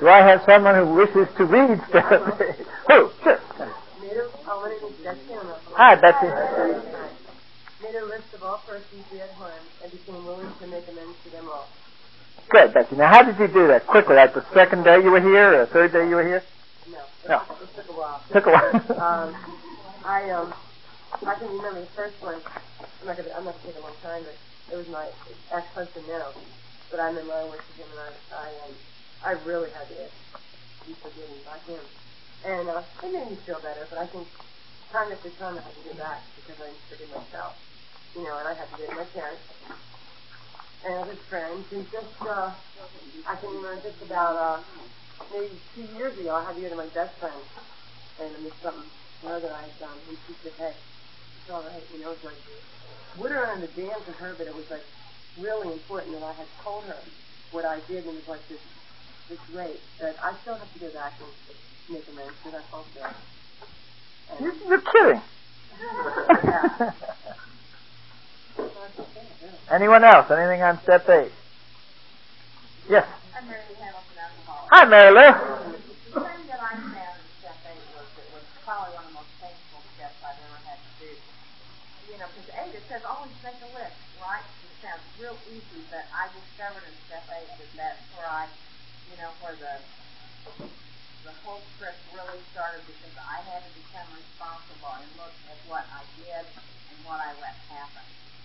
Do I have someone who wishes to read Step 8? Who? Sure. Hi, Betsy. Made a list of all persons we had harmed and became willing to make amends to them all. Good, Betsy. Now, how did you do that? Quickly, like the second day you were here, or the third day you were here? No. It took a while. Took a while. I can remember the first one. I'm not gonna take a long time, but it was my ex-husband now. But I'm in line with him, and I really had to be forgiven by him. And it made me feel better, but I think time after time I had to go back because I didn't forgive myself. And I had to forgive my parents and his friends. And just, I can remember just about maybe 2 years ago, I had to go to my best friend, and it was something to her that I had done. And she said, hey, it's all right. It's like, wouldn't run the dam to her, but it was like really important that I had told her what I did, and it was like this rate that I still have to go back and make amends because I felt bad. You're kidding. Yeah. Anyone else? Anything on Step 8? Yes. I'm Mary Lou Hamilton, alcoholic. Hi, Mary Lou. The thing that I found in Step 8 was probably one of the most painful steps I've ever had to do. Because 8, it says always make a list, right? It sounds real easy, but I discovered in Step 8 that that's where where the whole script really started, because I had to become responsible and look at what I did and what I let happen.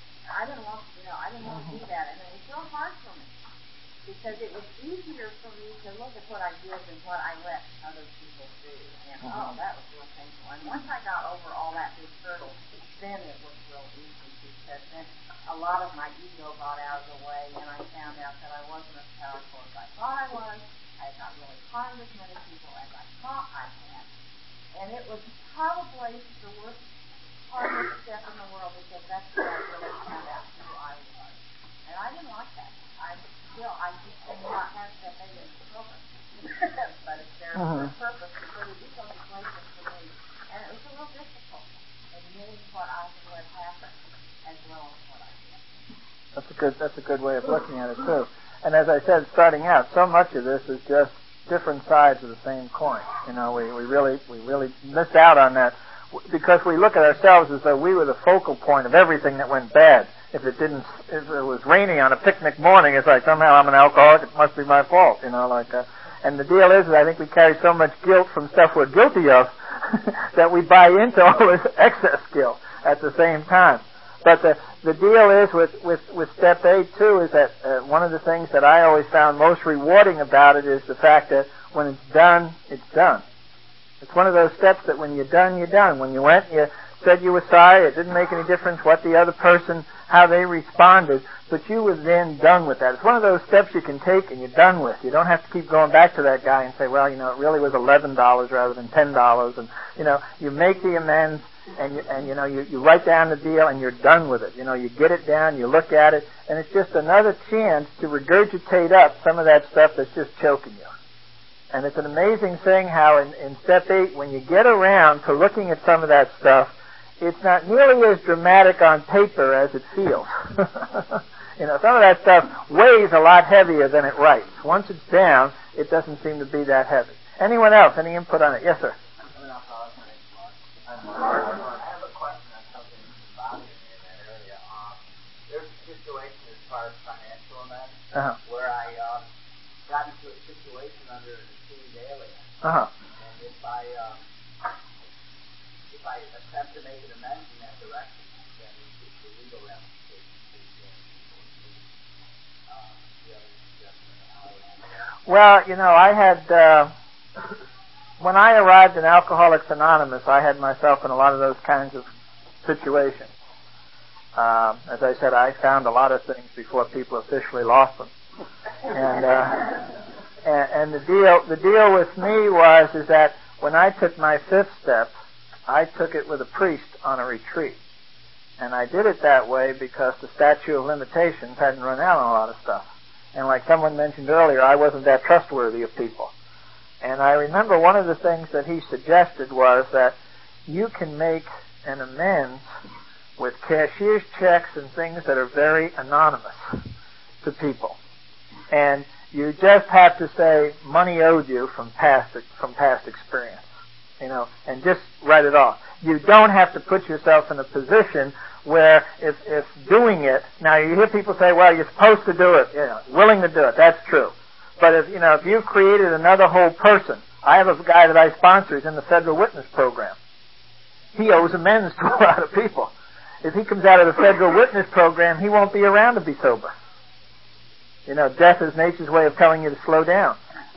I didn't want to do that, and it was real hard for me because it was easier for me to look at what I did than what I let other people do. And that was real painful. And once I got over all that big hurdle, then it was real easy, because then a lot of my ego got out of the way, and I found out that I wasn't as powerful as I thought I was. I had not really harmed as many people as I thought I had. And it was probably the worst, hardest step in the world, because that's where I really found out who I was. And I didn't like that. I just did not have Step 8 in the program. But it's there for a purpose, to put it in those places for me. And it was a little difficult, admitting what I had let happen as well as what I did. That's a good way of looking at it too. And as I said, starting out, so much of this is just different sides of the same coin. We really miss out on that because we look at ourselves as though we were the focal point of everything that went bad. If it was raining on a picnic morning, it's like somehow I'm an alcoholic, it must be my fault, and the deal is that I think we carry so much guilt from stuff we're guilty of that we buy into all this excess guilt at the same time. But the deal is with Step 8 too is that one of the things that I always found most rewarding about it is the fact that when it's done, it's done. It's one of those steps that when you're done, you're done. When you went, you said you were sorry. It didn't make any difference what the other person, how they responded, but you were then done with that. It's one of those steps you can take and you're done with. You don't have to keep going back to that guy and say, well, it really was $11 rather than $10, and you make the amends. And you write down the deal and you're done with it. You get it down, you look at it, and it's just another chance to regurgitate up some of that stuff that's just choking you. And it's an amazing thing how in Step 8, when you get around to looking at some of that stuff, it's not nearly as dramatic on paper as it feels. Some of that stuff weighs a lot heavier than it writes. Once it's down, it doesn't seem to be that heavy. Anyone else? Any input on it? Yes, sir. I have a question on something that's bothering me in that area. There's a situation as far as financial amends where I got into a situation under an assumed alien. And if I attempt to make an amends in that direction, then the legal ramifications is the other suggestion of how I would handle that. Well, I had when I arrived in Alcoholics Anonymous, I had myself in a lot of those kinds of situations. As I said, I found a lot of things before people officially lost them. And the deal with me is that when I took my 5th step, I took it with a priest on a retreat. And I did it that way because the statute of limitations hadn't run out on a lot of stuff. And like someone mentioned earlier, I wasn't that trustworthy of people. And I remember one of the things that he suggested was that you can make an amends with cashier's checks and things that are very anonymous to people. And You just have to say money owed you from past experience, and just write it off. You don't have to put yourself in a position where if doing it, now you hear people say, well, you're supposed to do it, willing to do it. That's true. But if you've created another whole person, I have a guy that I sponsor. He's in the Federal Witness Program. He owes amends to a lot of people. If he comes out of the Federal Witness Program, he won't be around to be sober. Death is nature's way of telling you to slow down.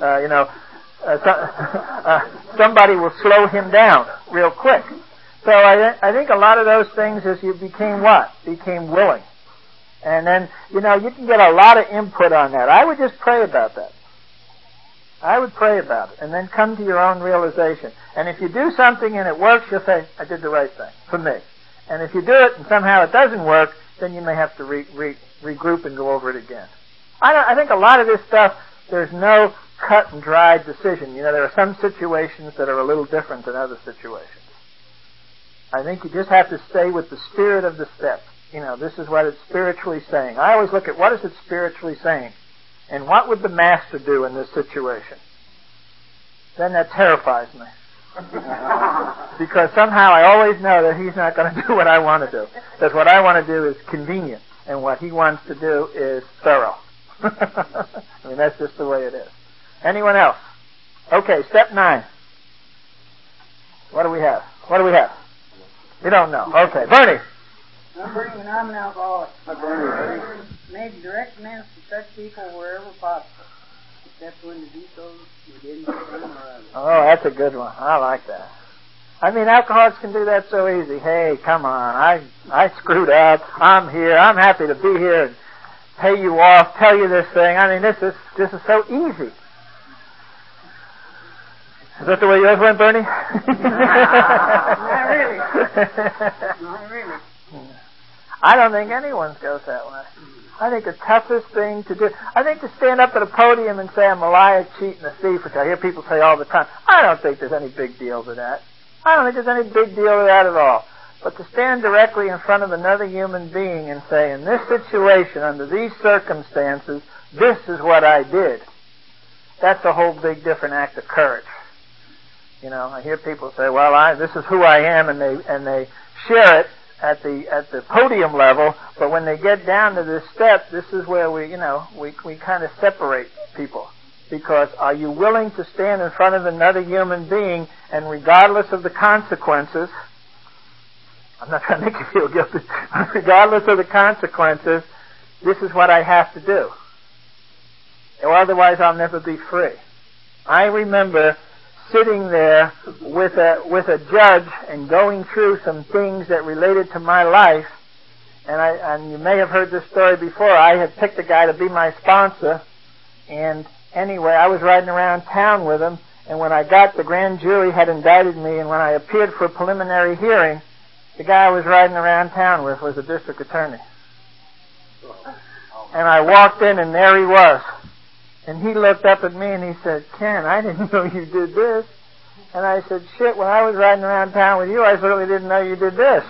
Somebody will slow him down real quick. So I think a lot of those things is you became what? Became willing. And then, you can get a lot of input on that. I would just pray about that. I would pray about it and then come to your own realization. And if you do something and it works, you'll say, I did the right thing for me. And if you do it and somehow it doesn't work, then you may have to regroup and go over it again. I think a lot of this stuff, there's no cut and dried decision. There are some situations that are a little different than other situations. I think you just have to stay with the spirit of the step. This is what it's spiritually saying. I always look at what is it spiritually saying, and what would the master do in this situation? Then that terrifies me. Because somehow I always know that he's not going to do what I want to do. Because what I want to do is convenient, and what he wants to do is thorough. That's just the way it is. Anyone else? Okay, step 9. What do we have? You don't know. Okay, Bernie. I'm Bernie, and I'm an alcoholic. Hi, Bernie. Made direct amends to such people wherever possible. Except when to do so within some or other. Oh, that's a good one. I like that. Alcoholics can do that so easy. Hey, come on. I screwed up. I'm here. I'm happy to be here and pay you off, tell you this thing. This is so easy. Is that the way yours went, Bernie? Not really. Not really. I don't think anyone's goes that way. I think the toughest thing to do, I think to stand up at a podium and say I'm a liar, cheat, and a thief, which I hear people say all the time, I don't think there's any big deal to that. I don't think there's any big deal to that at all. But to stand directly in front of another human being and say, in this situation, under these circumstances, this is what I did, that's a whole big different act of courage. I hear people say, well, this is who I am, and they share it at the podium level, but when they get down to this step, this is where we kind of separate people. Because are you willing to stand in front of another human being, and regardless of the consequences, I'm not trying to make you feel guilty, regardless of the consequences, this is what I have to do. Or otherwise I'll never be free. I remember sitting there with a judge and going through some things that related to my life, and you may have heard this story before. I had picked a guy to be my sponsor, and anyway, I was riding around town with him, and when I got, the grand jury had indicted me, and when I appeared for a preliminary hearing, the guy I was riding around town with was a district attorney. And I walked in, and there he was. And he looked up at me and he said, Ken, I didn't know you did this. And I said, shit, when I was riding around town with you, I certainly didn't know you did this,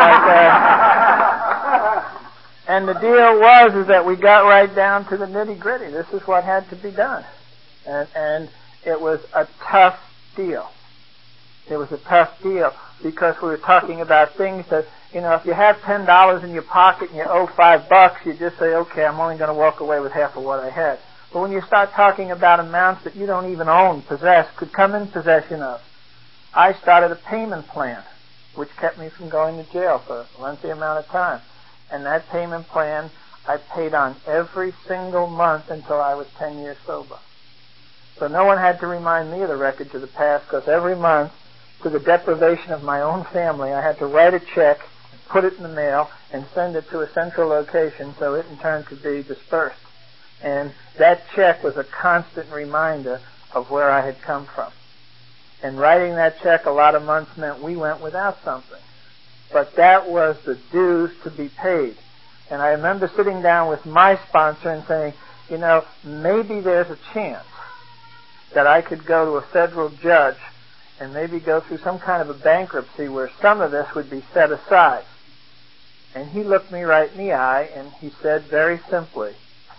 And the deal is that we got right down to the nitty-gritty. This is what had to be done. And it was a tough deal. It was a tough deal because we were talking about things that, if you have $10 in your pocket and you owe $5, you just say, okay, I'm only going to walk away with half of what I had. But when you start talking about amounts that you don't even own, possess, could come in possession of, I started a payment plan, which kept me from going to jail for a lengthy amount of time. And that payment plan I paid on every single month until I was 10 years sober. So no one had to remind me of the wreckage of the past, because every month, to the deprivation of my own family, I had to write a check, put it in the mail, and send it to a central location so it in turn could be dispersed. And that check was a constant reminder of where I had come from. And writing that check a lot of months meant we went without something. But that was the dues to be paid. And I remember sitting down with my sponsor and saying, maybe there's a chance that I could go to a federal judge and maybe go through some kind of a bankruptcy where some of this would be set aside. And he looked me right in the eye and he said very simply,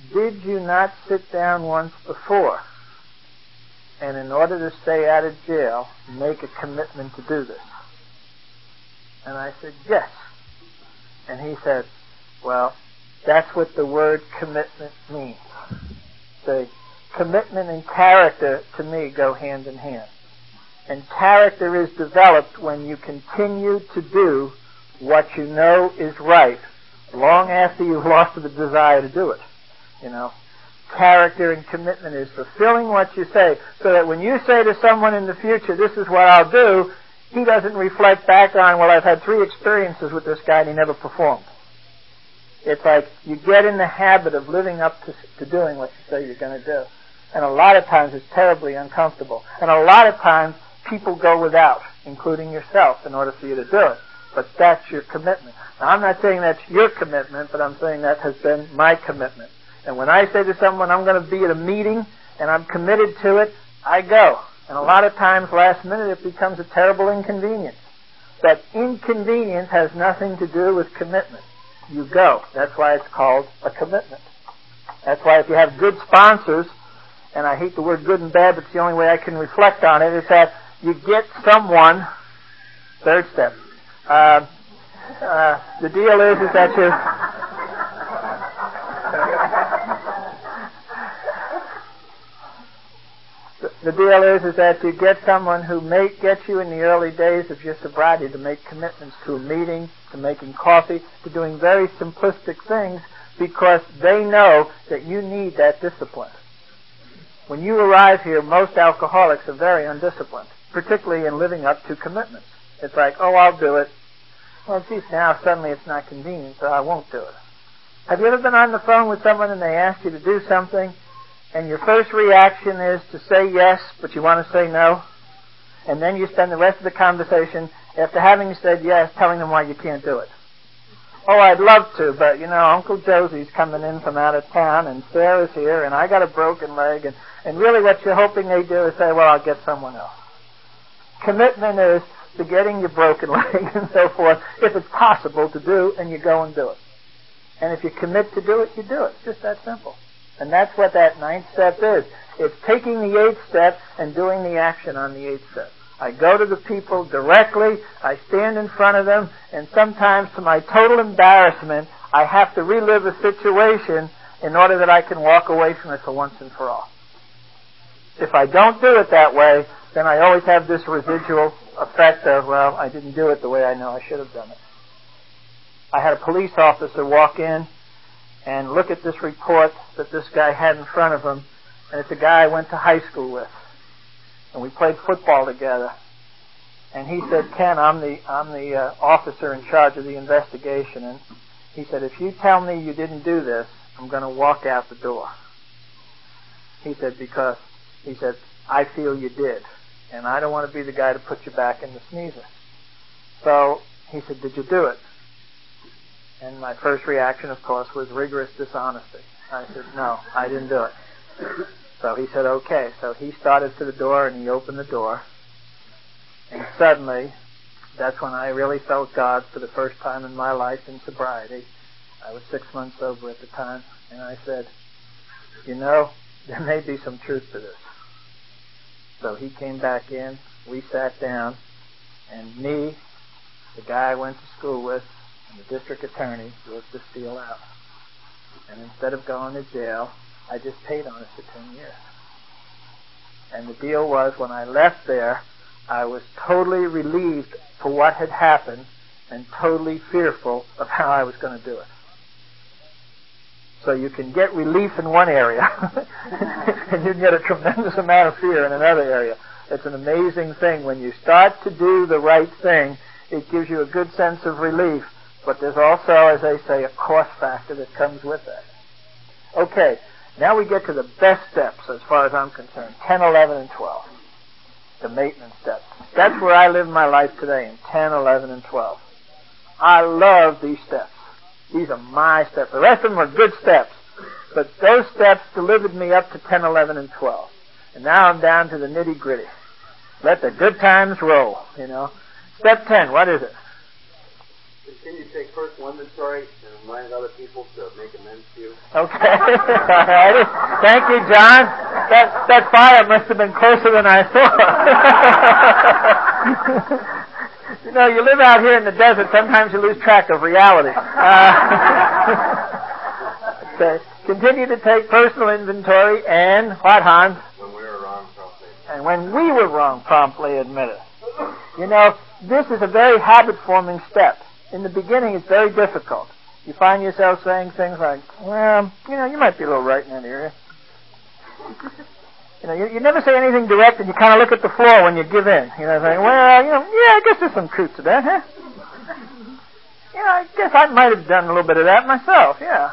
did you not sit down once before and in order to stay out of jail, make a commitment to do this? And I said, yes. And he said, well, that's what the word commitment means. The commitment and character, to me, go hand in hand. And character is developed when you continue to do what you know is right, long after you've lost the desire to do it. You know, character and commitment is fulfilling what you say, so that when you say to someone in the future, this is what I'll do, he doesn't reflect back on, well, I've had 3 experiences with this guy and he never performed. It's like you get in the habit of living up to doing what you say you're going to do. And a lot of times it's terribly uncomfortable. And a lot of times people go without, including yourself, in order for you to do it. But that's your commitment. Now, I'm not saying that's your commitment, but I'm saying that has been my commitment. And when I say to someone, I'm going to be at a meeting and I'm committed to it, I go. And a lot of times, last minute, it becomes a terrible inconvenience. That inconvenience has nothing to do with commitment. You go. That's why it's called a commitment. That's why if you have good sponsors, and I hate the word good and bad, but it's the only way I can reflect on it, is that you get someone, third step, the deal is that you... The deal is that you get someone who may get you in the early days of your sobriety to make commitments to a meeting, to making coffee, to doing very simplistic things, because they know that you need that discipline. When you arrive here, most alcoholics are very undisciplined, particularly in living up to commitments. It's like, oh, I'll do it. Well, geez, now suddenly it's not convenient, so I won't do it. Have you ever been on the phone with someone and they ask you to do something, and your first reaction is to say yes, but you want to say no? And then you spend the rest of the conversation, after having said yes, telling them why you can't do it. Oh, I'd love to, but, Uncle Josie's coming in from out of town, and Sarah's here, and I got a broken leg, and really what you're hoping they do is say, well, I'll get someone else. Commitment is to getting your broken leg and so forth, if it's possible to do, and you go and do it. And if you commit to do it, you do it. It's just that simple. And that's what that 9th step is. It's taking the 8th step and doing the action on the 8th step. I go to the people directly, I stand in front of them, and sometimes to my total embarrassment, I have to relive a situation in order that I can walk away from it for once and for all. If I don't do it that way, then I always have this residual effect of, well, I didn't do it the way I know I should have done it. I had a police officer walk in and look at this report that this guy had in front of him, and it's a guy I went to high school with. And we played football together. And he said, Ken, I'm the officer in charge of the investigation. And he said, if you tell me you didn't do this, I'm going to walk out the door. He said, because, I feel you did. And I don't want to be the guy to put you back in the sneezer. So he said, did you do it? And my first reaction, of course, was rigorous dishonesty. I said, no, I didn't do it. So he said, okay. So he started to the door and he opened the door. And suddenly, that's when I really felt God for the first time in my life in sobriety. I was 6 months sober at the time. And I said, there may be some truth to this. So he came back in, we sat down, and me, the guy I went to school with, and the district attorney worked this deal out. And instead of going to jail, I just paid on it for 10 years. And the deal was, when I left there, I was totally relieved for what had happened and totally fearful of how I was going to do it. So you can get relief in one area, and you can get a tremendous amount of fear in another area. It's an amazing thing. When you start to do the right thing, it gives you a good sense of relief. But there's also, as they say, a cost factor that comes with that. Okay, now we get to the best steps as far as I'm concerned, 10, 11, and 12. The maintenance steps. That's where I live my life today, in 10, 11, and 12. I love these steps. These are my steps. The rest of them are good steps. But those steps delivered me up to 10, 11, and 12. And now I'm down to the nitty-gritty. Let the good times roll, Step 10, what is it? Continue to take personal inventory and remind other people to make amends to you. Okay. All right. Thank you, John. That fire must have been closer than I thought. You know, you live out here in the desert, sometimes you lose track of reality. Okay. Continue to take personal inventory and what, Hans? When we were wrong, promptly. And when we were wrong, promptly admit it. You know, this is a very habit-forming step. In the beginning, it's very difficult. You find yourself saying things like, well, you know, you might be a little right in that area. You know, you never say anything direct, and you kind of look at the floor when you give in. You know, saying, well, you know, yeah, I guess there's some truth to that, huh? Yeah, I guess I might have done a little bit of that myself, yeah.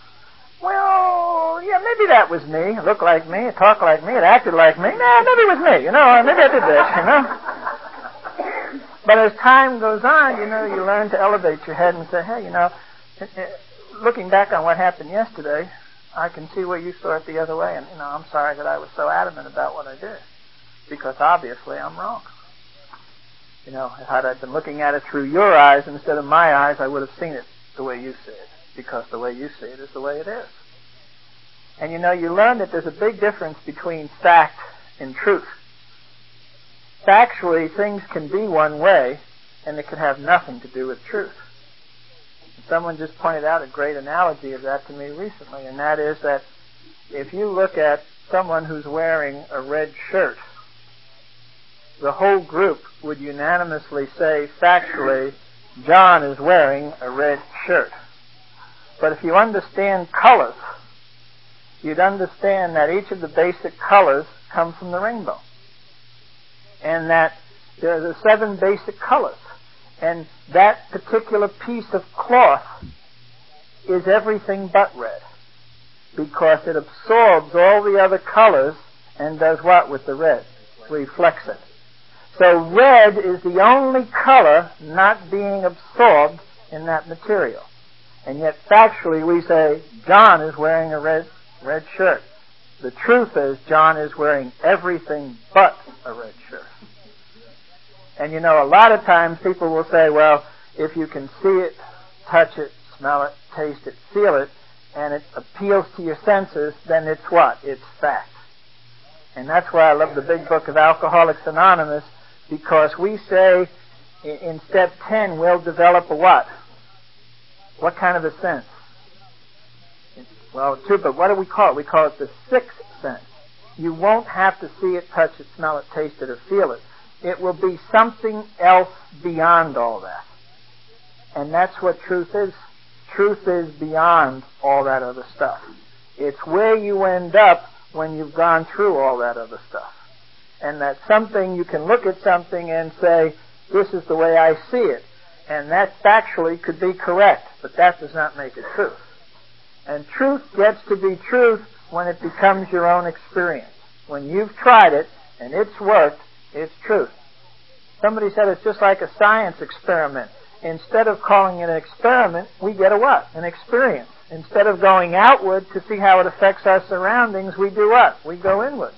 Well, yeah, maybe that was me. It looked like me. It talked like me. It acted like me. Nah, maybe it was me. You know, maybe I did this, you know. But as time goes on, you know, you learn to elevate your head and say, hey, you know, looking back on what happened yesterday, I can see where you saw it the other way. And, you know, I'm sorry that I was so adamant about what I did. Because obviously I'm wrong. You know, had I been looking at it through your eyes instead of my eyes, I would have seen it the way you see it. Because the way you see it is the way it is. And you know, you learn that there's a big difference between fact and truth. Factually, things can be one way, and it can have nothing to do with truth. And someone just pointed out a great analogy of that to me recently, and that is that if you look at someone who's wearing a red shirt, the whole group would unanimously say, factually, John is wearing a red shirt. But if you understand colors, you'd understand that each of the basic colors come from the rainbow. And that there are the 7 basic colors. And that particular piece of cloth is everything but red. Because it absorbs all the other colors and does what with the red? Reflects it. So red is the only color not being absorbed in that material. And yet factually we say, John is wearing a red shirt. The truth is, John is wearing everything but a red shirt. And you know, a lot of times people will say, well, if you can see it, touch it, smell it, taste it, feel it, and it appeals to your senses, then it's what? It's fact. And that's why I love the big book of Alcoholics Anonymous, because we say in step 10 we'll develop a what? What kind of a sense? Well, true, but what do we call it? We call it the 6th sense. You won't have to see it, touch it, smell it, taste it, or feel it. It will be something else beyond all that. And that's what truth is. Truth is beyond all that other stuff. It's where you end up when you've gone through all that other stuff. And that's something, you can look at something and say, this is the way I see it. And that factually could be correct, but that does not make it truth. And truth gets to be truth when it becomes your own experience. When you've tried it and it's worked, it's truth. Somebody said it's just like a science experiment. Instead of calling it an experiment, we get a what? An experience. Instead of going outward to see how it affects our surroundings, we do what? We go inward.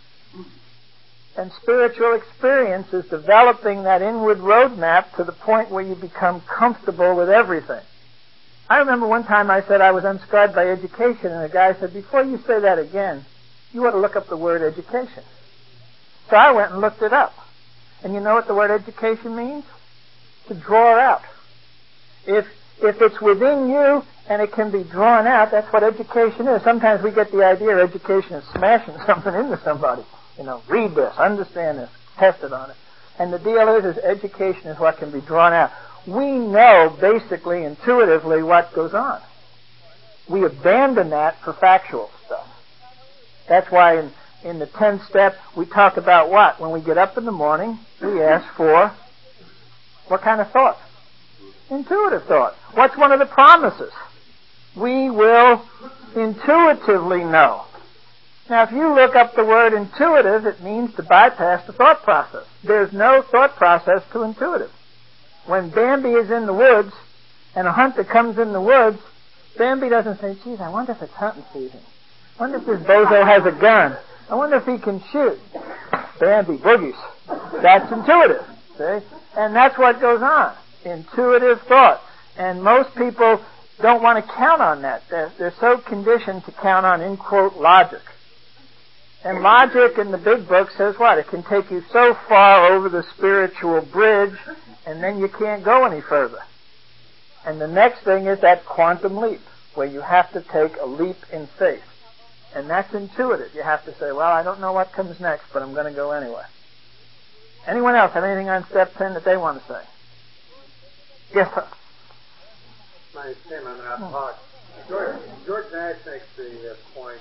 And spiritual experience is developing that inward roadmap to the point where you become comfortable with everything. I remember one time I said I was unscarred by education, and a guy said, before you say that again, you ought to look up the word education. So I went and looked it up. And you know what the word education means? To draw out. If it's within you and it can be drawn out, that's what education is. Sometimes we get the idea education is smashing something into somebody. You know, read this, understand this, test it on it. And the deal is education is what can be drawn out. We know basically, intuitively, what goes on. We abandon that for factual stuff. That's why in the 10th step, we talk about what? When we get up in the morning, we ask for what kind of thought? Intuitive thought. What's one of the promises? We will intuitively know. Now, if you look up the word intuitive, it means to bypass the thought process. There's no thought process to intuitive. When Bambi is in the woods and a hunter comes in the woods, Bambi doesn't say, geez, I wonder if it's hunting season. I wonder if this bozo has a gun. I wonder if he can shoot. Bambi boogies. That's intuitive. See? And that's what goes on. Intuitive thought. And most people don't want to count on that. They're so conditioned to count on, in quote, logic. And logic in the big book says what? It can take you so far over the spiritual bridge, and then you can't go any further. And the next thing is that quantum leap, where you have to take a leap in faith. And that's intuitive. You have to say, well, I don't know what comes next, but I'm going to go anyway. Anyone else have anything on step 10 that they want to say? Yes, sir. My name's Tim. I'm an alcoholic. George Nash makes the point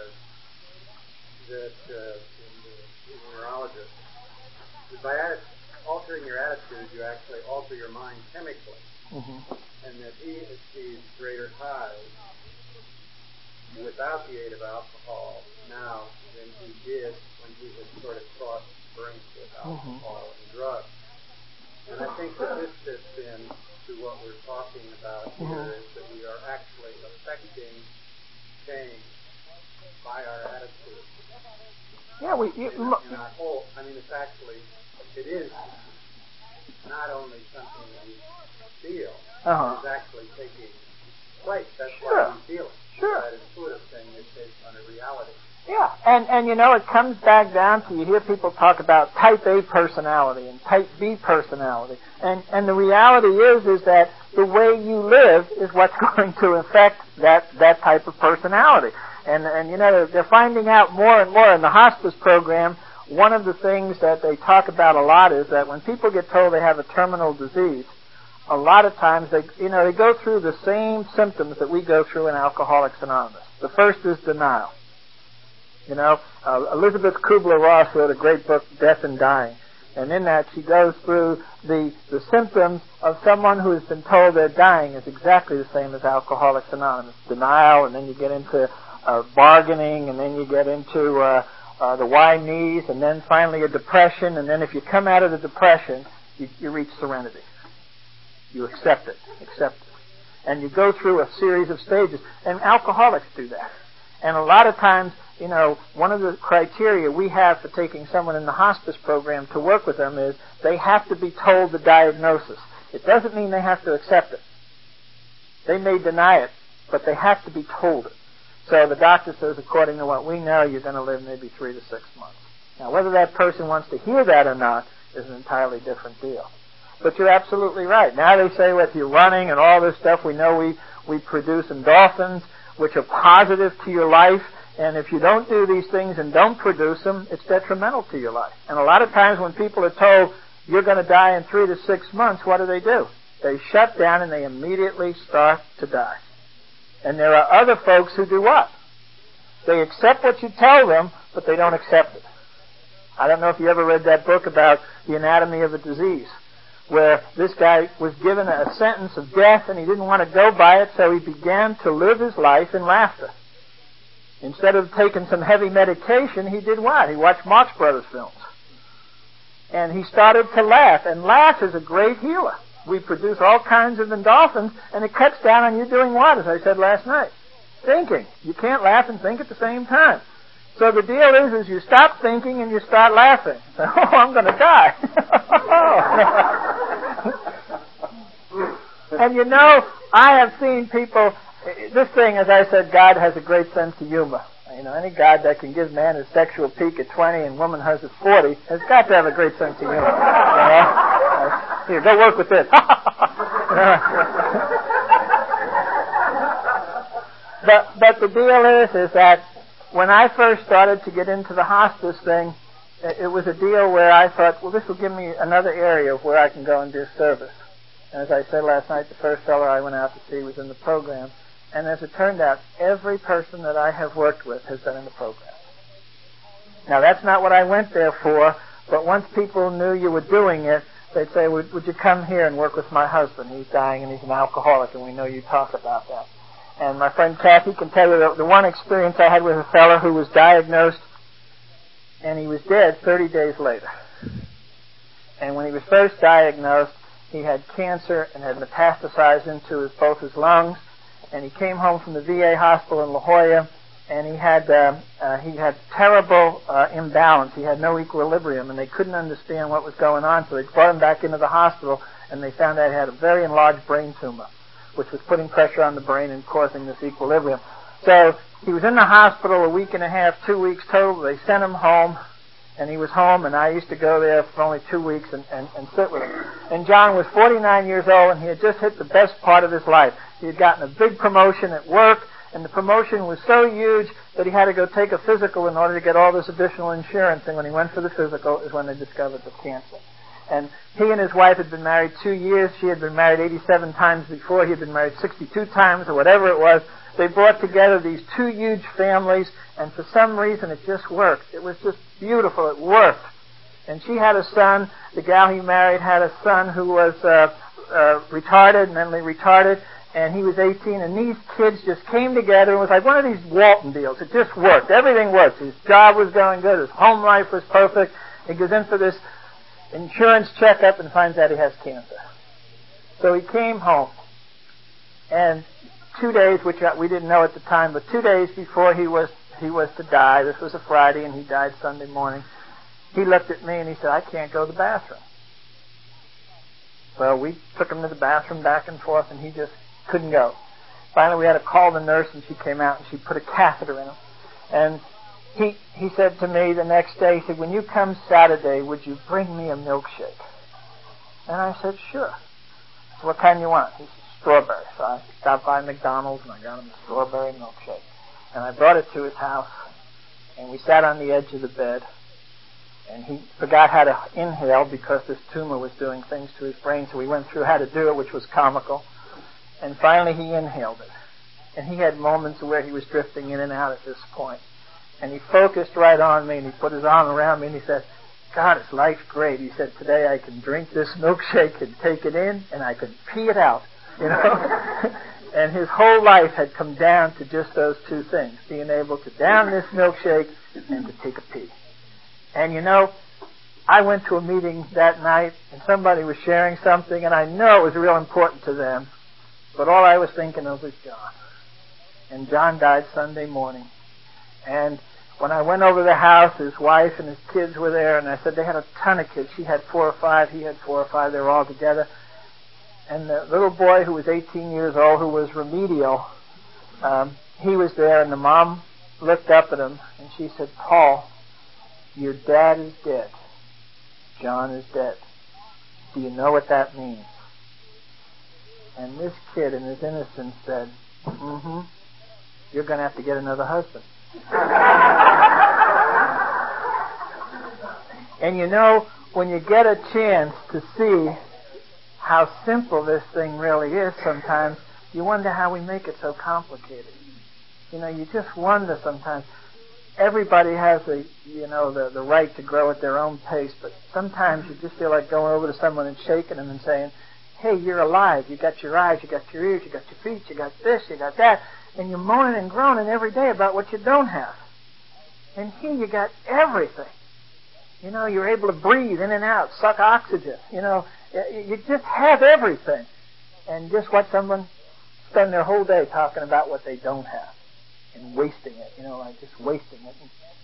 that he's a neurologist, that by altering your attitude, you actually alter your mind chemically, and that he achieves greater highs without the aid of alcohol now than he did when he had sort of crossed the brink with alcohol and drugs. And I think that this fits in to what we're talking about here, is that we are actually affecting change by our attitude. Yeah, in our whole, I mean, it is not only something we feel, it's actually taking place. That's why we feel it. That intuitive thing is based on a reality. Yeah, and you know, it comes back down to, you hear people talk about type A personality and type B personality. And the reality is that the way you live is what's going to affect that type of personality. And you know, they're finding out more and more in the hospice program. One of the things that they talk about a lot is that when people get told they have a terminal disease, a lot of times they go through the same symptoms that we go through in Alcoholics Anonymous. The first is denial. You know, Elizabeth Kubler-Ross wrote a great book, Death and Dying. And in that, she goes through the symptoms of someone who has been told they're dying is exactly the same as Alcoholics Anonymous. Denial, and then you get into bargaining, and then you get into the why me's, and then finally a depression. And then if you come out of the depression, you reach serenity. You accept it. And you go through a series of stages. And alcoholics do that. And a lot of times, you know, one of the criteria we have for taking someone in the hospice program to work with them is they have to be told the diagnosis. It doesn't mean they have to accept it. They may deny it, but they have to be told it. So the doctor says, according to what we know, you're going to live maybe 3 to 6 months. Now, whether that person wants to hear that or not is an entirely different deal. But you're absolutely right. Now they say if you're running and all this stuff, we know we produce endorphins, which are positive to your life. And if you don't do these things and don't produce them, it's detrimental to your life. And a lot of times when people are told you're going to die in 3 to 6 months, what do? They shut down and they immediately start to die. And there are other folks who do what? They accept what you tell them, but they don't accept it. I don't know if you ever read that book about the anatomy of a disease, where this guy was given a sentence of death and he didn't want to go by it, so he began to live his life in laughter. Instead of taking some heavy medication, he did what? He watched Marx Brothers films. And he started to laugh. And laugh is a great healer. We produce all kinds of endorphins, and it cuts down on you doing what, as I said last night? Thinking. You can't laugh and think at the same time. So the deal is you stop thinking and you start laughing. So, I'm going to die. And you know, I have seen people, this thing, as I said, God has a great sense of humor. You know, any God that can give man his sexual peak at 20 and woman has at 40 has got to have a great sense of humor. Here, go work with this. But the deal is that when I first started to get into the hospice thing, it was a deal where I thought, well, this will give me another area of where I can go and do service. And as I said last night, the first fellow I went out to see was in the program. And as it turned out, every person that I have worked with has been in the program. Now, that's not what I went there for, but once people knew you were doing it, they'd say, would you come here and work with my husband? He's dying and he's an alcoholic, and we know you talk about that. And my friend Kathy can tell you the one experience I had with a fellow who was diagnosed, and he was dead 30 days later. And when he was first diagnosed, he had cancer and had metastasized into both his lungs. And he came home from the VA hospital in La Jolla, and he had terrible imbalance. He had no equilibrium, and they couldn't understand what was going on. So they brought him back into the hospital, and they found out he had a very enlarged brain tumor. which was putting pressure on the brain and causing this equilibrium. So he was in the hospital a week and a half, 2 weeks total. They sent him home, and he was home, and I used to go there for only 2 weeks and sit with him. And John was 49 years old, and he had just hit the best part of his life. He had gotten a big promotion at work, and the promotion was so huge that he had to go take a physical in order to get all this additional insurance. And when he went for the physical is when they discovered the cancer. And he and his wife had been married 2 years. She had been married 87 times before. He had been married 62 times or whatever it was. They brought together these two huge families, and for some reason it just worked. It was just beautiful. It worked. And she had a son. The gal he married had a son who was retarded, mentally retarded, and he was 18. And these kids just came together. It was like one of these Walton deals. It just worked. Everything worked. His job was going good. His home life was perfect. He goes in for this insurance checkup and finds out he has cancer. So he came home, and 2 days, which we didn't know at the time, but 2 days before he was to die, this was a Friday and he died Sunday morning, he looked at me and he said, "I can't go to the bathroom." Well, we took him to the bathroom back and forth, and he just couldn't go. Finally, we had to call the nurse, and she came out and she put a catheter in him. And he said to me the next day, he said, "When you come Saturday, would you bring me a milkshake?" And I said, "Sure." So what kind do you want? He said, "Strawberry." So I stopped by McDonald's and I got him a strawberry milkshake. And I brought it to his house, and we sat on the edge of the bed, and he forgot how to inhale because this tumor was doing things to his brain, so we went through how to do it, which was comical. And finally he inhaled it. And he had moments where he was drifting in and out at this point. And he focused right on me, and he put his arm around me, and he said, "God, it's life's great." He said, "Today I can drink this milkshake and take it in, and I can pee it out." You know? And his whole life had come down to just those two things, being able to down this milkshake and to take a pee. And you know, I went to a meeting that night, and somebody was sharing something, and I know it was real important to them, but all I was thinking of was John. And John died Sunday morning. And when I went over to the house, his wife and his kids were there, and I said they had a ton of kids. She had 4 or 5, he had 4 or 5, they were all together. And the little boy who was 18 years old, who was remedial, he was there, and the mom looked up at him, and she said, "Paul, your dad is dead. John is dead. Do you know what that means?" And this kid, in his innocence, said, "You're going to have to get another husband." And you know, when you get a chance to see how simple this thing really is sometimes, you wonder how we make it so complicated. You know, you just wonder sometimes. Everybody has the right to grow at their own pace, but sometimes you just feel like going over to someone and shaking them and saying, "Hey, you're alive. You got your eyes, you got your ears, you got your feet, you got this, you got that," and you're moaning and groaning every day about what you don't have. And here you got everything. You know, you're able to breathe in and out, suck oxygen. You know, you just have everything. And just watch someone spend their whole day talking about what they don't have and wasting it, you know, like just wasting it.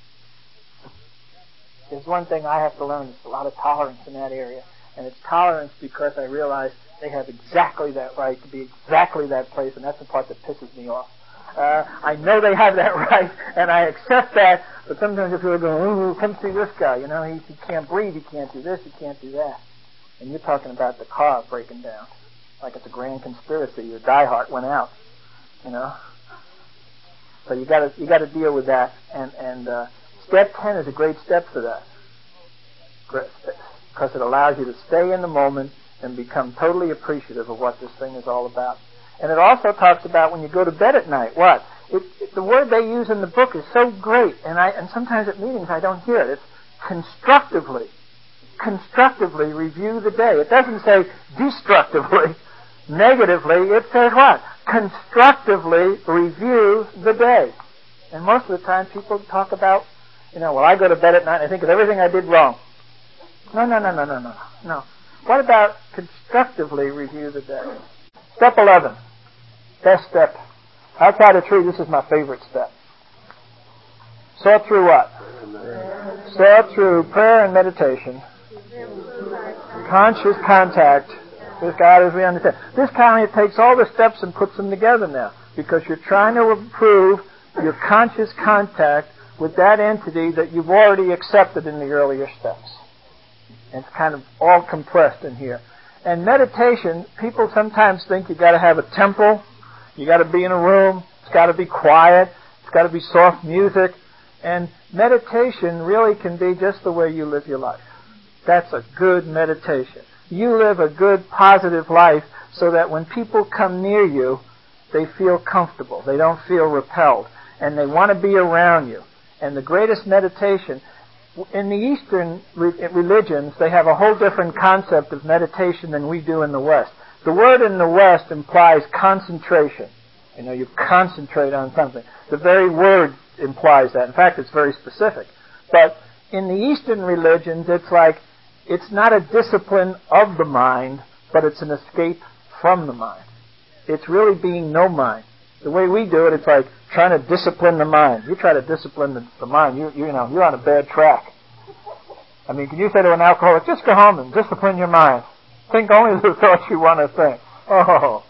There's one thing I have to learn. There's a lot of tolerance in that area. And it's tolerance because I realize they have exactly that right to be exactly that place, and that's the part that pisses me off. I know they have that right, and I accept that, but sometimes I feel going, "Oh, come see this guy, you know, he can't breathe, he can't do this, he can't do that." And you're talking about the car breaking down, like it's a grand conspiracy. Your diehard went out, you know. So you got to deal with that, and step 10 is a great step for that, because it allows you to stay in the moment and become totally appreciative of what this thing is all about. And it also talks about when you go to bed at night. What? The word they use in the book is so great, and sometimes at meetings I don't hear it. It's constructively review the day. It doesn't say destructively, negatively. It says what? Constructively review the day. And most of the time people talk about, well, I go to bed at night and I think of everything I did wrong. No. What about constructively review the day? Step 11. Best step. Outside of tree, this is my favorite step. Saw through what? Saw through prayer and meditation. Conscious contact With God as we understand. This kind of takes all the steps and puts them together now, because you're trying to improve your conscious contact with that entity that you've already accepted in the earlier steps. And it's kind of all compressed in here. And meditation, people sometimes think you've got to have a temple, you got to be in a room, it's got to be quiet, it's got to be soft music. And meditation really can be just the way you live your life. That's a good meditation. You live a good, positive life so that when people come near you, they feel comfortable. They don't feel repelled. And they want to be around you. And the greatest meditation, in the Eastern religions, they have a whole different concept of meditation than we do in the West. The word in the West implies concentration. You know, you concentrate on something. The very word implies that. In fact, it's very specific. But in the Eastern religions, it's like, it's not a discipline of the mind, but it's an escape from the mind. It's really being no mind. The way we do it, it's like trying to discipline the mind. You try to discipline the mind, you're on a bad track. I mean, can you say to an alcoholic, just go home and discipline your mind. Think only the thoughts you want to think. Oh,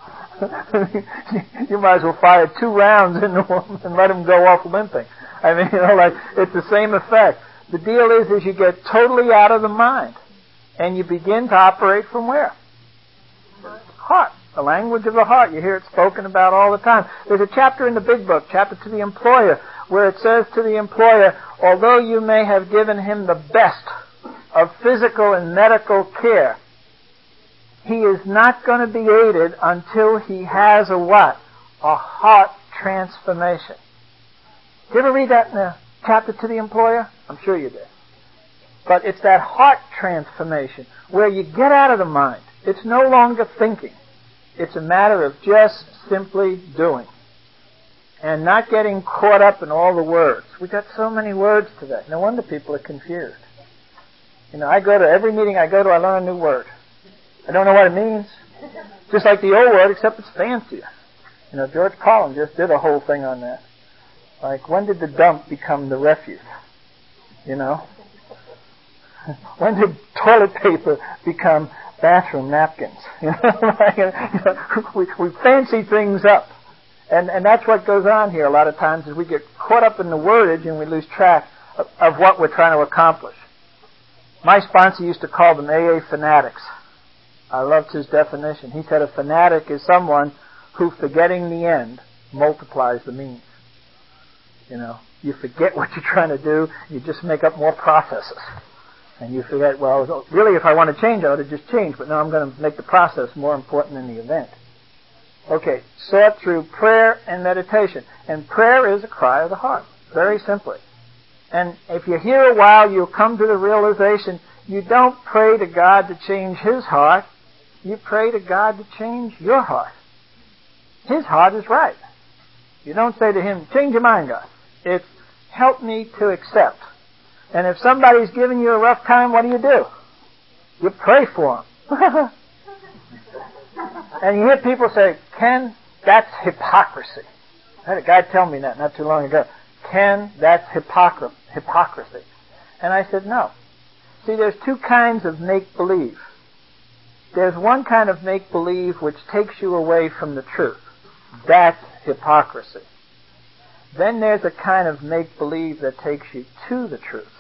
you might as well fire 2 rounds into him and let him go off limping. I mean, like, it's the same effect. The deal is you get totally out of the mind. And you begin to operate from where? Heart. The language of the heart. You hear it spoken about all the time. There's a chapter in the Big Book, chapter to the employer, where it says to the employer, although you may have given him the best of physical and medical care, he is not going to be aided until he has a what? A heart transformation. Did you ever read that in the chapter to the employer? I'm sure you did. But it's that heart transformation where you get out of the mind. It's no longer thinking. It's a matter of just simply doing. And not getting caught up in all the words. We got so many words today. No wonder people are confused. You know, I go to every meeting I go to, I learn a new word. I don't know what it means. Just like the old word, except it's fancier. You know, George Carlin just did a whole thing on that. Like, when did the dump become the refuse? You know? When did toilet paper become bathroom napkins? You know, we fancy things up. And that's what goes on here a lot of times, is we get caught up in the wordage and we lose track of what we're trying to accomplish. My sponsor used to call them AA fanatics. I loved his definition. He said a fanatic is someone who, forgetting the end, multiplies the means. You know, you forget what you're trying to do, you just make up more processes. And you forget, well, really if I want to change, I ought to just change, but now I'm going to make the process more important than the event. Okay, sort through prayer and meditation. And prayer is a cry of the heart, very simply. And if you're here a while, you'll come to the realization you don't pray to God to change His heart, you pray to God to change your heart. His heart is right. You don't say to Him, change your mind, God. It's, help me to accept. And if somebody's giving you a rough time, what do? You pray for them. And you hear people say, Ken, that's hypocrisy. I had a guy tell me that not too long ago. Ken, that's hypocrisy. And I said, no. See, there's 2 kinds of make-believe. There's one kind of make-believe which takes you away from the truth. That's hypocrisy. Then there's a kind of make-believe that takes you to the truth.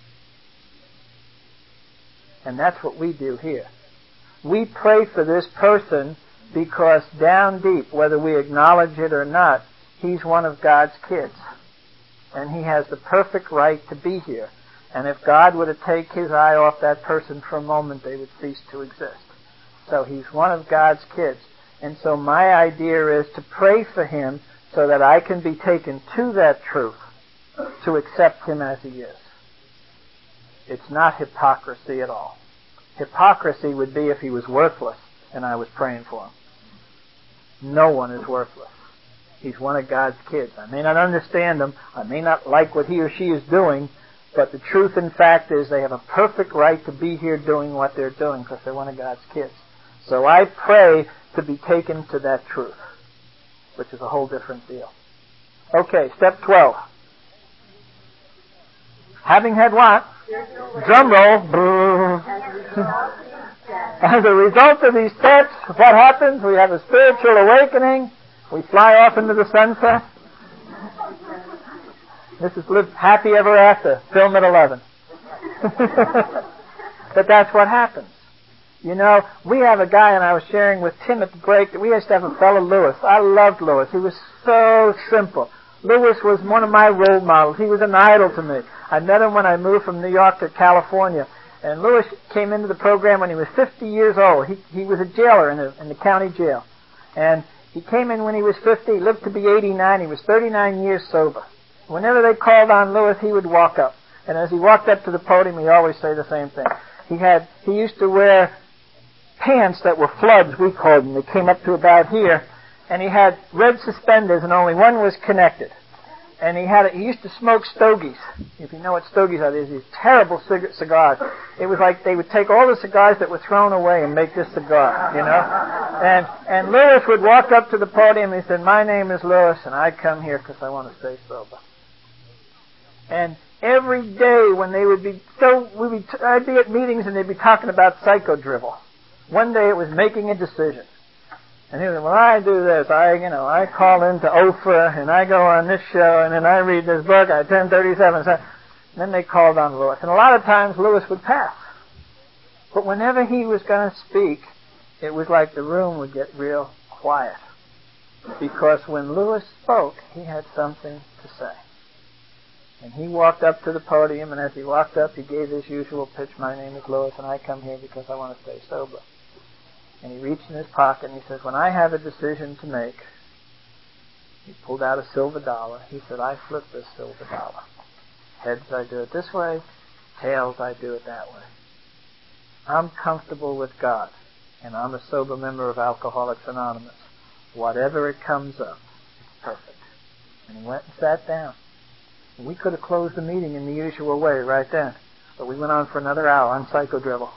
And that's what we do here. We pray for this person because down deep, whether we acknowledge it or not, he's one of God's kids. And he has the perfect right to be here. And if God were to take His eye off that person for a moment, they would cease to exist. So he's one of God's kids. And so my idea is to pray for him so that I can be taken to that truth, to accept him as he is. It's not hypocrisy at all. Hypocrisy would be if he was worthless and I was praying for him. No one is worthless. He's one of God's kids. I may not understand him. I may not like what he or she is doing, but the truth and fact is they have a perfect right to be here doing what they're doing because they're one of God's kids. So I pray to be taken to that truth, which is a whole different deal. Okay, step 12. Having had what? Drum roll. As a result of these steps, what happens? We have a spiritual awakening. We fly off into the sunset. This is Live Happy Ever After, film at 11. But that's what happens. You know, we have a guy, and I was sharing with Tim at the break, that we used to have a fellow, Lewis. I loved Lewis. He was so simple. Lewis was one of my role models. He was an idol to me. I met him when I moved from New York to California. And Lewis came into the program when he was 50 years old. He was a jailer in the county jail. And he came in when he was 50. He lived to be 89. He was 39 years sober. Whenever they called on Lewis, he would walk up. And as he walked up to the podium, he always say the same thing. He used to wear pants that were floods, we called them. They came up to about here. And he had red suspenders, and only one was connected. And he used to smoke stogies. If you know what stogies are, these terrible cigars. It was like they would take all the cigars that were thrown away and make this cigar, you know. And Lewis would walk up to the podium and he said, "My name is Lewis, and I come here because I want to stay sober." And every day when they would be I'd be at meetings and they'd be talking about psychodrivel. One day it was making a decision. And he said, "Well, I do this. I call into Oprah, and I go on this show, and then I read this book. I attend 37." And then they called on Lewis. And a lot of times Lewis would pass. But whenever he was going to speak, it was like the room would get real quiet. Because when Lewis spoke, he had something to say. And he walked up to the podium, and as he walked up, he gave his usual pitch, "My name is Lewis, and I come here because I want to stay sober." And he reached in his pocket and he says, "When I have a decision to make," he pulled out a silver dollar. He said, "I flip this silver dollar. Heads, I do it this way. Tails, I do it that way. I'm comfortable with God, and I'm a sober member of Alcoholics Anonymous. Whatever it comes up, it's perfect." And he went and sat down. And we could have closed the meeting in the usual way right then, but we went on for another hour on psychodrivel.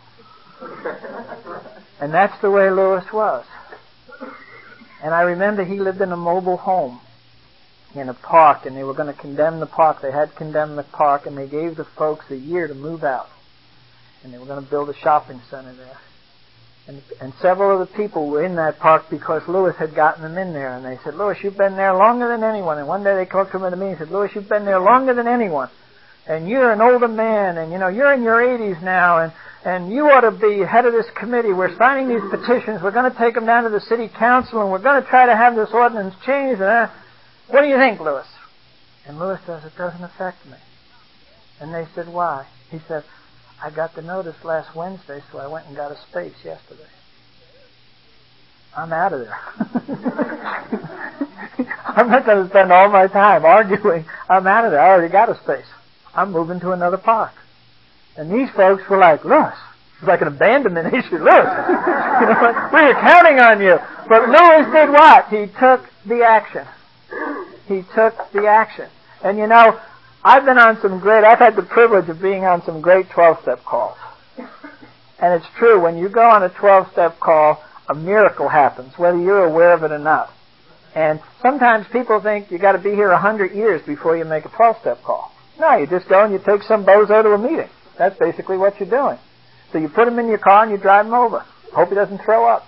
And that's the way Lewis was. And I remember he lived in a mobile home in a park, and they were going to condemn the park. They had condemned the park, and they gave the folks a year to move out. And they were going to build a shopping center there. And several of the people were in that park because Lewis had gotten them in there. And they said, "Lewis, you've been there longer than anyone." And one day they called to him at a meeting and said, "Lewis, you've been there longer than anyone. And you're an older man, and you're in your 80s now, and you ought to be head of this committee. We're signing these petitions. We're going to take them down to the city council, and we're going to try to have this ordinance changed. What do you think, Lewis?" And Lewis says, "It doesn't affect me." And they said, "Why?" He said, "I got the notice last Wednesday, so I went and got a space yesterday. I'm out of there. I'm not going to spend all my time arguing. I'm out of there. I already got a space. I'm moving to another park." And these folks were like, "Lewis," it's like an abandonment issue. "Lewis, we were counting on you." But Lewis did what? He took the action. He took the action. And I've had the privilege of being on some great 12-step calls. And it's true, when you go on a 12-step call, a miracle happens, whether you're aware of it or not. And sometimes people think you got to be here 100 years before you make a 12-step call. No, you just go and you take some bozo to a meeting. That's basically what you're doing. So you put him in your car and you drive him over. Hope he doesn't throw up.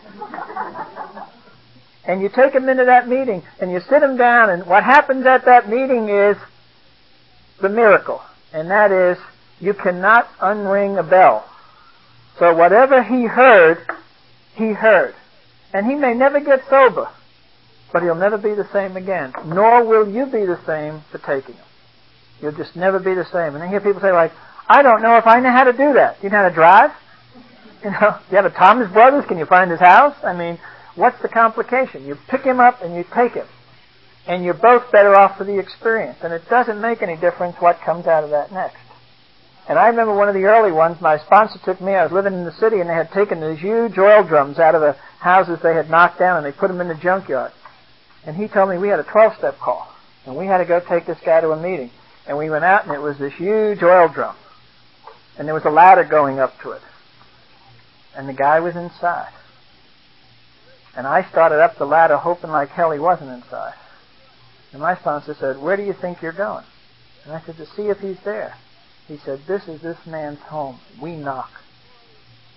And you take him into that meeting and you sit him down, and what happens at that meeting is the miracle. And that is, you cannot unring a bell. So whatever he heard, he heard. And he may never get sober, but he'll never be the same again. Nor will you be the same for taking him. You'll just never be the same. And I hear people say, like, "I don't know if I know how to do that." Do you know how to drive? Do you have a Thomas Brothers? Can you find his house? I mean, what's the complication? You pick him up and you take him. And you're both better off for the experience. And it doesn't make any difference what comes out of that next. And I remember one of the early ones, my sponsor took me, I was living in the city, and they had taken these huge oil drums out of the houses they had knocked down, and they put them in the junkyard. And he told me we had a 12-step call. And we had to go take this guy to a meeting. And we went out, and it was this huge oil drum. And there was a ladder going up to it. And the guy was inside. And I started up the ladder hoping like hell he wasn't inside. And my sponsor said, "Where do you think you're going?" And I said, "To see if he's there." He said, "This is this man's home. We knock."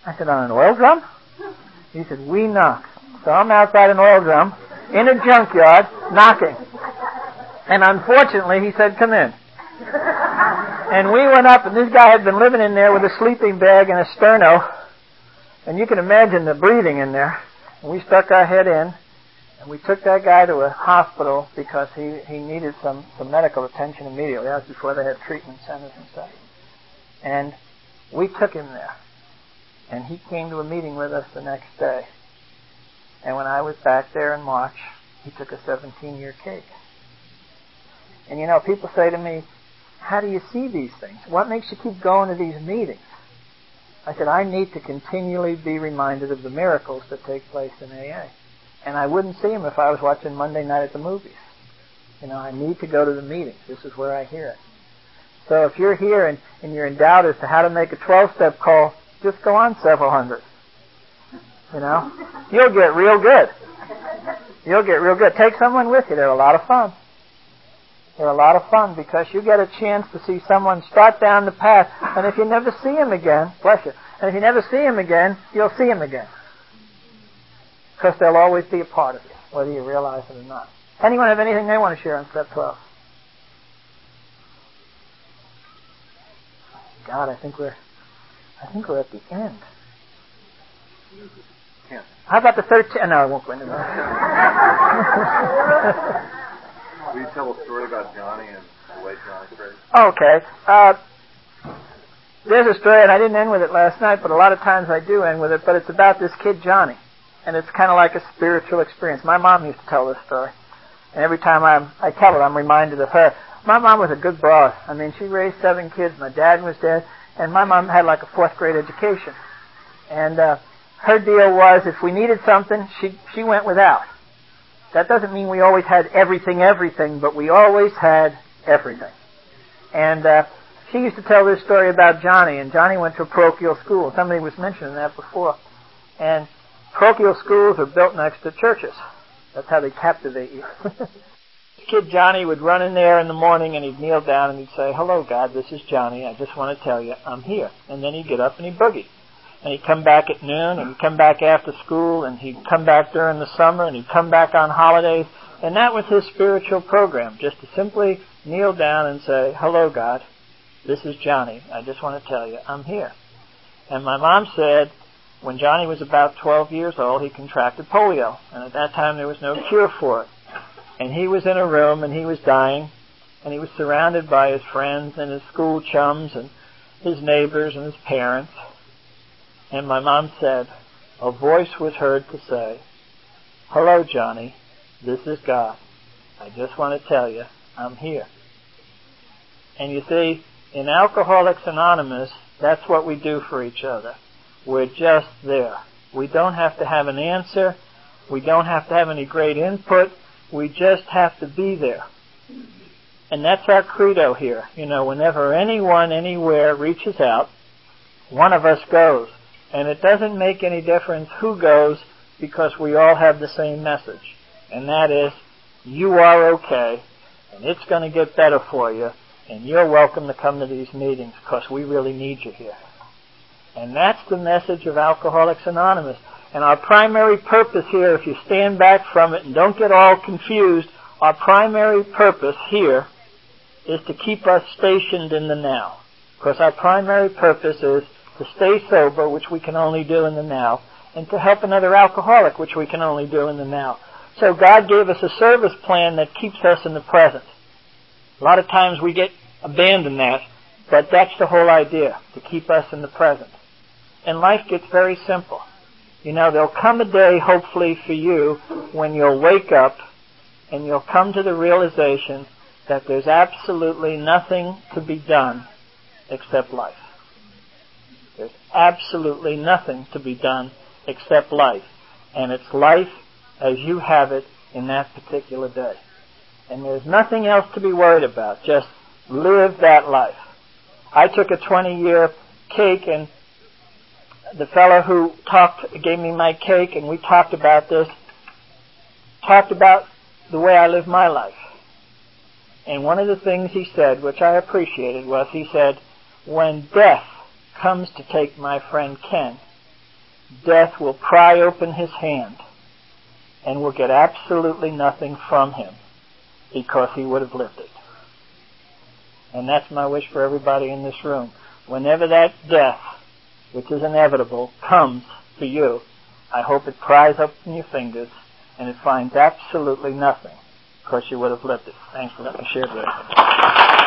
I said, on an oil drum? He said, we knock. So I'm outside an oil drum in a junkyard knocking. And unfortunately, he said, come in. And we went up, and this guy had been living in there with a sleeping bag and a sterno. And you can imagine the breathing in there. And we stuck our head in, and we took that guy to a hospital because he needed some medical attention immediately. That was before they had treatment centers and stuff. And we took him there. And he came to a meeting with us the next day. And when I was back there in March, he took a 17-year cake. And you know, people say to me, how do you see these things? What makes you keep going to these meetings? I said, I need to continually be reminded of the miracles that take place in AA. And I wouldn't see them if I was watching Monday Night at the Movies. You know, I need to go to the meetings. This is where I hear it. So if you're here and you're in doubt as to how to make a 12-step call, just go on several hundred. You know? You'll get real good. You'll get real good. Take someone with you. They're a lot of fun. They're a lot of fun because you get a chance to see someone start down the path. And if you never see him again, bless you, and if you never see him again, you'll see him again. Because they'll always be a part of you, whether you realize it or not. Anyone have anything they want to share on Step 12? God, I think we're at the end. Yeah. How about the 13th? No, I won't go into that. Will you tell a story about Johnny and the way Johnny prayed? Okay. There's a story, and I didn't end with it last night, but a lot of times I do end with it, but it's about this kid, Johnny. And it's kind of like a spiritual experience. My mom used to tell this story. And every time I tell it, I'm reminded of her. My mom was a good broad. I mean, she raised 7 kids. My dad was dead. And my mom had like a 4th grade education. And her deal was if we needed something, she went without. That doesn't mean we always had everything, but we always had everything. And she used to tell this story about Johnny, and Johnny went to a parochial school. Somebody was mentioning that before. And parochial schools are built next to churches. That's how they captivate you. Kid Johnny would run in there in the morning and he'd kneel down and he'd say, hello, God, this is Johnny. I just want to tell you I'm here. And then he'd get up and he'd boogie. And he'd come back at noon and he'd come back after school and he'd come back during the summer and he'd come back on holidays. And that was his spiritual program, just to simply kneel down and say, hello, God, this is Johnny. I just want to tell you I'm here. And my mom said when Johnny was about 12 years old, he contracted polio. And at that time there was no cure for it. And he was in a room and he was dying, and he was surrounded by his friends and his school chums and his neighbors and his parents. And my mom said, a voice was heard to say, hello, Johnny, this is God. I just want to tell you, I'm here. And you see, in Alcoholics Anonymous, that's what we do for each other. We're just there. We don't have to have an answer. We don't have to have any great input. We just have to be there. And that's our credo here. You know, whenever anyone, anywhere reaches out, one of us goes. And it doesn't make any difference who goes because we all have the same message. And that is, you are okay, and it's going to get better for you, and you're welcome to come to these meetings because we really need you here. And that's the message of Alcoholics Anonymous. And our primary purpose here, if you stand back from it and don't get all confused, our primary purpose here is to keep us stationed in the now. Because our primary purpose is to stay sober, which we can only do in the now, and to help another alcoholic, which we can only do in the now. So God gave us a service plan that keeps us in the present. A lot of times we abandon that, but that's the whole idea, to keep us in the present. And life gets very simple. You know, there'll come a day, hopefully for you, when you'll wake up and you'll come to the realization that there's absolutely nothing to be done except life. There's absolutely nothing to be done except life. And it's life as you have it in that particular day. And there's nothing else to be worried about. Just live that life. I took a 20-year cake, and the fellow who gave me my cake, and we talked about this, talked about the way I live my life. And one of the things he said, which I appreciated, was he said, when death comes to take my friend Ken, death will pry open his hand and will get absolutely nothing from him because he would have lived it. And that's my wish for everybody in this room. Whenever that death, which is inevitable, comes to you, I hope it pries open your fingers and it finds absolutely nothing because you would have lived it. Thanks for letting me share that.